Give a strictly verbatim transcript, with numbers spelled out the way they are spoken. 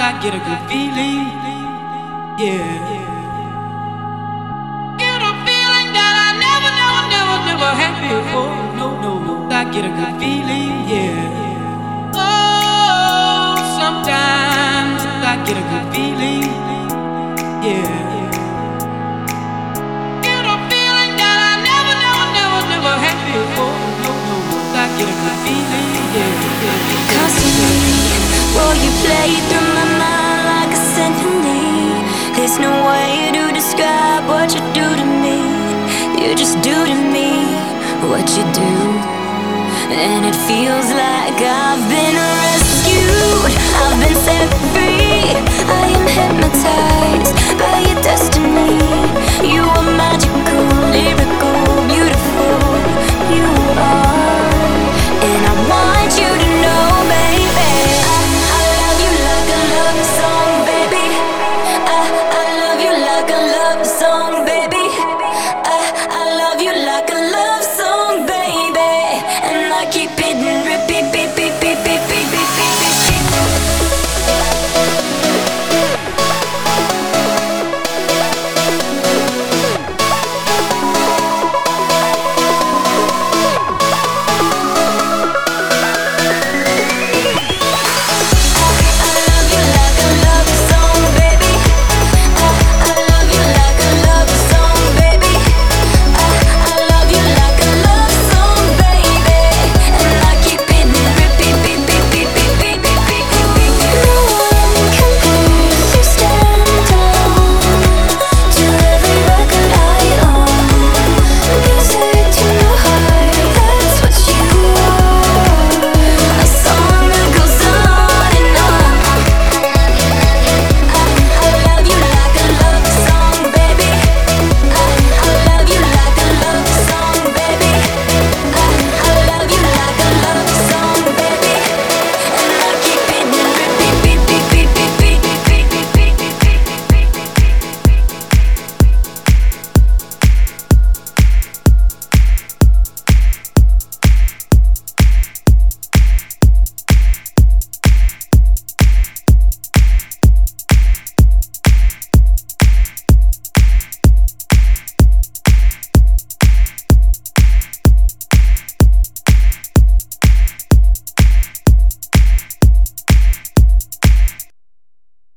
I get a good feeling, yeah. Get a feeling that I never, never, never, never had before. No, no, no, I get a good feeling, yeah. Oh, sometimes I get a good feeling, yeah. Get a feeling that I never, never, never, never had before. No, no, no, I get a good feeling, yeah, yeah. Constantly, will you play through my mind like a symphony? There's no way to describe what you do to me. You just do to me what you do, and it feels like I've been rescued. I've been set free. I am hypnotized by your destiny. You are magical, lyrical, beautiful. You are, and I want you to know, baby, I, I love you like a love song, baby. I, I love you like a love song, baby. I, I love you like a love song, baby. And I keep it